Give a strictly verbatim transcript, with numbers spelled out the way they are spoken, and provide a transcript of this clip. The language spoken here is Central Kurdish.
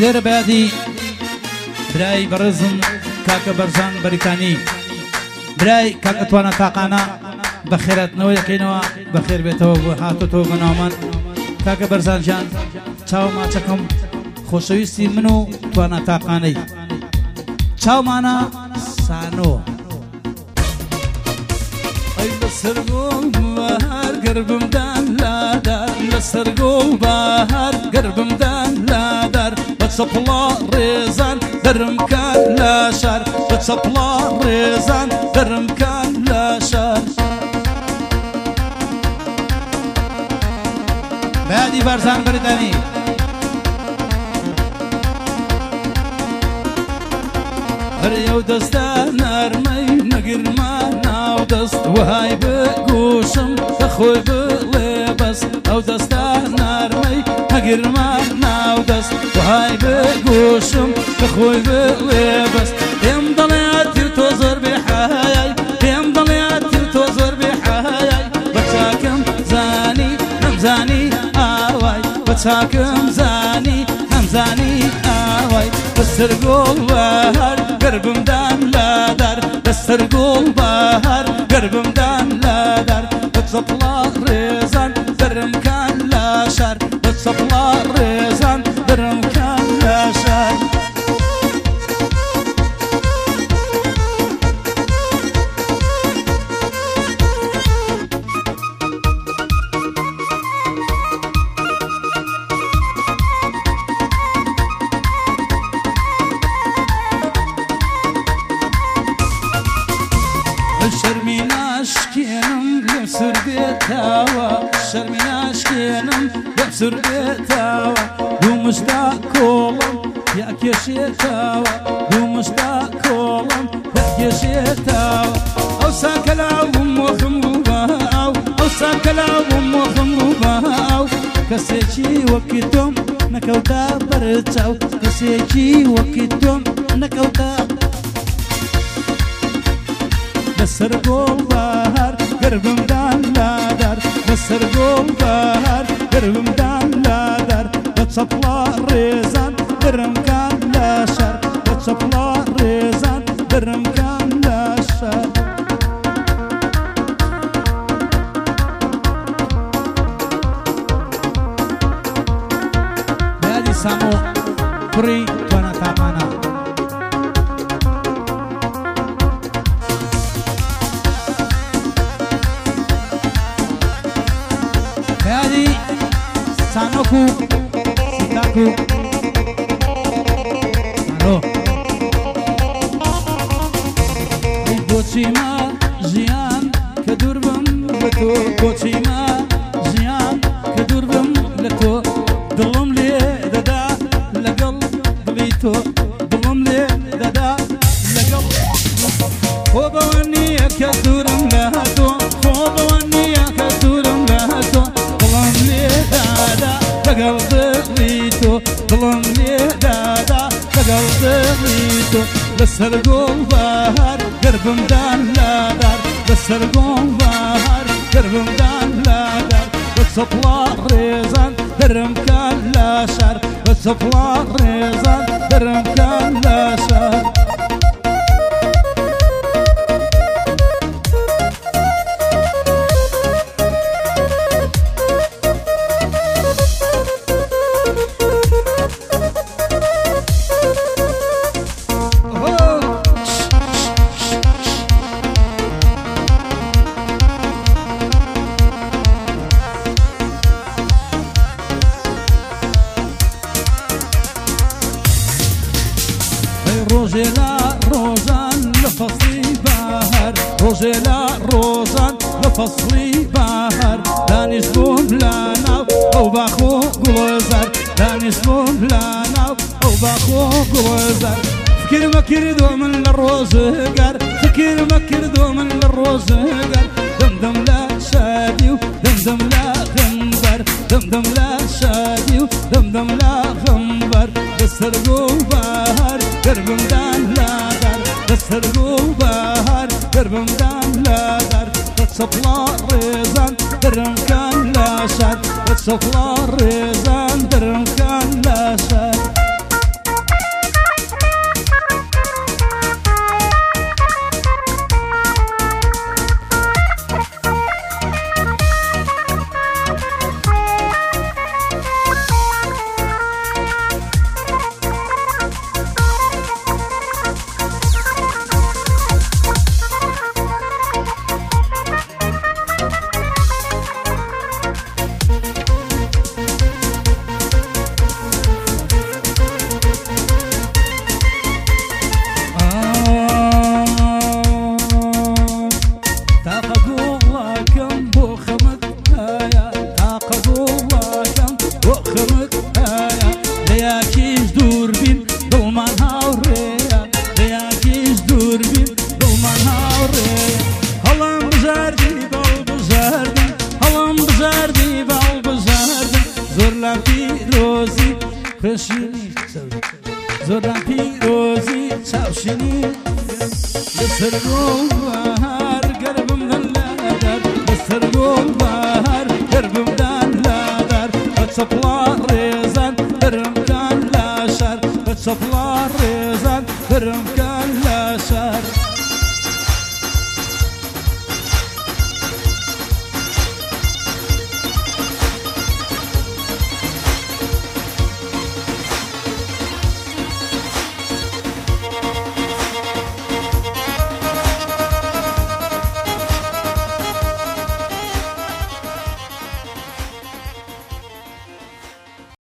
لێرە بەیادی برای بەڕێزم کاکە بەرزان بەریتانی برای کاکە توانە تاقانە بە خێرەتنەوە یەکەینەوە بەخێر بێتەوە بۆ هاتۆتەوە بە ناومان کاکە بەرزانجان چاو ماچەکەم خۆشەویستی من و توانە تاقانەی چاومانە سانۆ ئەی لەسەر گۆڵ بەهار گەربمدان لادار لەسەر گۆڵ بەهار گەربمدان لادار بە چەپڵا ڕێزان دەرمکان لە شار بە چەپڵا ڕێزان دەرمکان لە شار بەیادی بەرزان بەریتانی هەرێو دەستە نەرمەی نەگرما ناو دەست وهای بگوشم کە خۆی بڵێ بەس ئەو دەستە نەرمەی نەگرما ناو دەست وهای بگوشم کە خۆی بڵێ بەس پێم دەڵێتی تۆ زۆر بێحایای پێم دەڵێتی تۆ زۆر بێحایای بە چاکم زانی نەمزانی ئاوای بە چاکم زانی نەمزانی ئاوای بەسەر گۆڵ بەهار گەربمدان لادار بەسەر گۆڵ بەهار گەربمدان لادار بە چەپڵا ڕێزان دەرمکان لە شار بە چەپڵا ڕێزان دەرمکان لە شار شەرمی ناشکێنم لێم سور بێتاوە شەرمی ناشکێنم لێم سور بێتاوە دوو مشتا کۆڵم یا کێشێتاوە دوو مشتا کۆڵم یا کێشێتاوە ئەو ساکە لاوم وەخم بوو بەهاو ئەو ساکە لاوم وەخم بوو بەهاو کەسێکی وەکی تۆم نەکەوتا بەرچاو کەسێکی وەکی تۆم نەکەوتا بەسەر گۆڵ بەهار گەربمدان لادار بەسەر گۆڵ بەهار گەربمدان لادار بە چەپڵا ڕێزان دەرمکان لە شار بە چەپڵا ڕێزان دەرمکان لە شار بەیادی سامۆ کوڕی توانە تاقانە بەیادی سانۆک و سیتاک و سانۆ ئەی بۆچیمە ژیان کە دوور بم لە تۆ بۆچیمە ژیان کە دوور بم لە تۆ دڵم لێ دەدا لەگەڵ دڵی تۆ دڵم لێ دەدا لەگەڵ خۆ بەوە نییە کە دوورم لە تۆ خۆ بەوە نییە کە دوورم لە تۆ دڵم لێ دادا لەگەڵ دڵی تۆ دڵم لێ دادا لەگەڵ دڵی تۆ لەسەر گۆڵ بەهار گەربمدان لادار لەسەر گۆڵ بەهار گەربمدان لادار بە چەپڵا ڕێزان دەرمکان لە شار بە چەپڵا ڕێزان دەرمکان لە شار ڕۆژێ لا ڕۆژان لە فەسڵی بەهار ڕۆژێ لا ڕۆژان لە فەسڵی بەهار دانیشتبووم لە ناو ئەو باخۆ گوڵەزار دانیشتبووم لە ناو ئەو باخۆ گوڵەزار فکرمە کردۆ من لە ڕۆژگار فکرمە کردۆ من لە ڕۆژگار دەمدەم لە شادی و دەمدەم لە غەمبەر دەمدەم لە شادی و دەمدەم لە غەمبەر بەسەر گۆڵ بەهار گەربمدان لادار بەسەر گۆڵ بەهار گەربمدان لادار بە چەپڵا ڕێزان دەرمکان لە شار بە چەپڵا ڕێزان دەرمکان لە شار زۆران پیرۆزی چاوشینی لەسەر گۆڵبەهار گەربم دەن لادەر لەسەر گۆڵبەهار گەربمدان لادەر بە چەپڵا ڕێزان بەرمکان لا شار بە چەپڵا ڕێزان بەرمکان